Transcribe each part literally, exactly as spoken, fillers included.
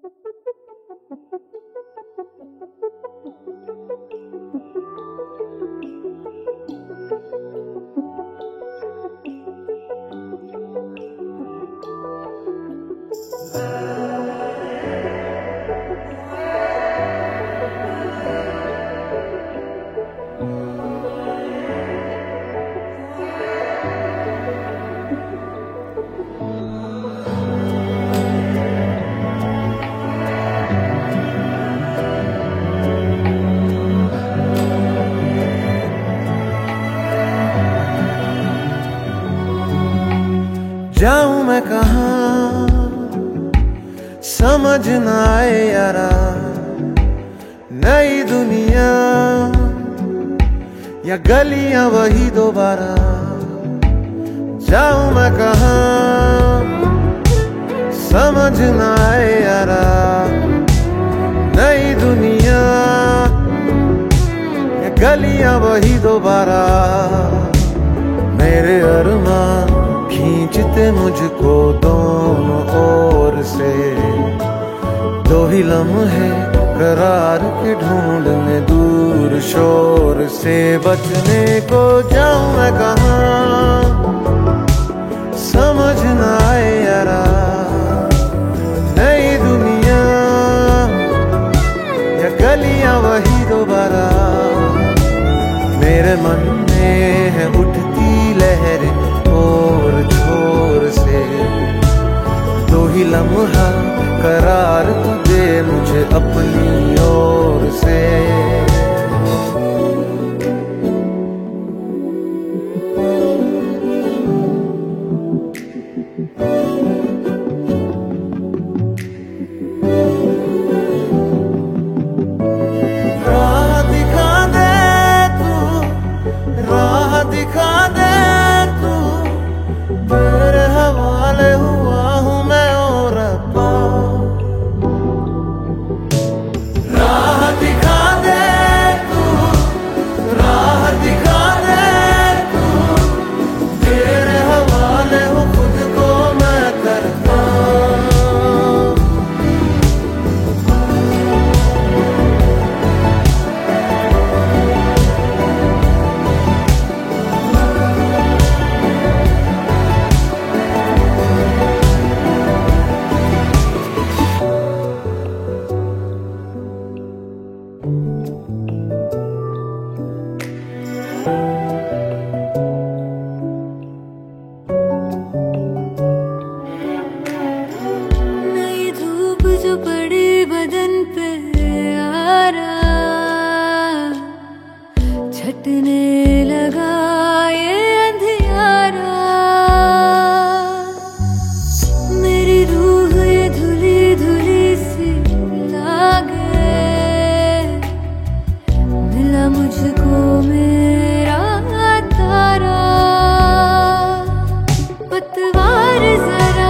जाऊं मैं कहाँ समझ न आए यारा, नई दुनिया या गलियां वही दोबारा। जाऊं मैं कहाँ समझ न आए यारा, नई दुनिया या गलियां वही दोबारा। मेरे अरमान खींचते मुझको दोनों ओर से, दो ही लम्हे करार के ढूंढने दूर शोर से। बचने को जाऊं मैं कहाँ समझ न आए यारा, नई दुनिया या गलियां वही दोबारा। मेरे मन में है उठती लहरें और छोर से, दो ही लम्हा करार तू दे मुझे अपनी ओर से। राह दिखा दे तू, राह दिखा दे तू, तेरे हवाले हुआ हूँ मैं ओ रब्बा। राह दिखा दे तू, राह दिखा दे तू, तेरे हवाले हूँ खुद को मैं करता। नई धूप जो पड़ी बदन पे आ रहा, छटने लगा ये अंधियारा। मेरी रूह ये धुली धुली सी लागे, मिला मुझको मेरा तारा। पतवार जरा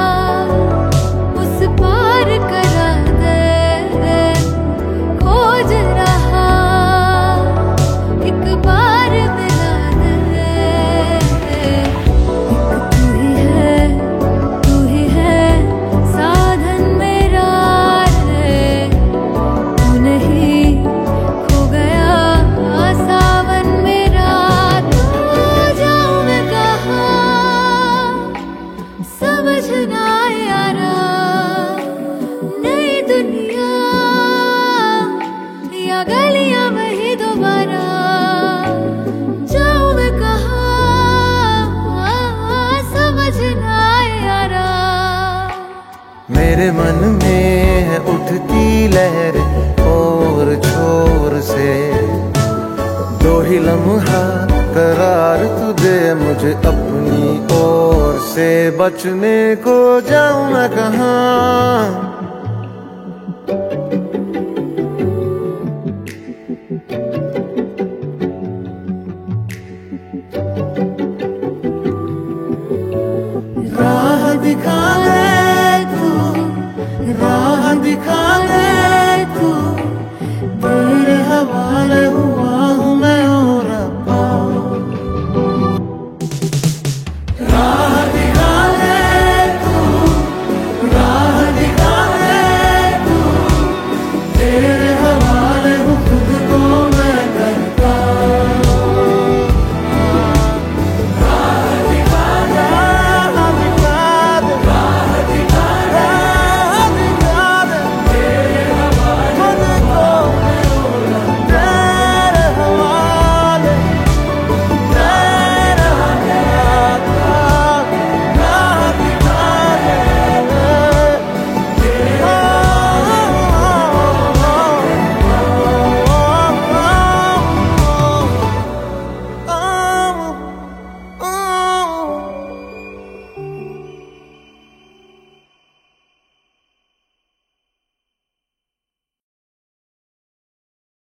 उस पार करा दे, खोज रहा एक बार मिला दे। एक तू ही है, तू ही है साधन मेरा रे, तू नहीं खो गया सावन मेरा। तो जाऊं मैं कहाँ समझ ना आए यारा, नई दुनिया या गलियां वही दोबारा। जाऊं मैं कहाँ समझ ना आए यारा। मेरे मन में है उठती लहर और छोर से, दो ही लम्हा करार तू दे मुझे अपनी ओर से। बचने को जाऊं मैं कहाँ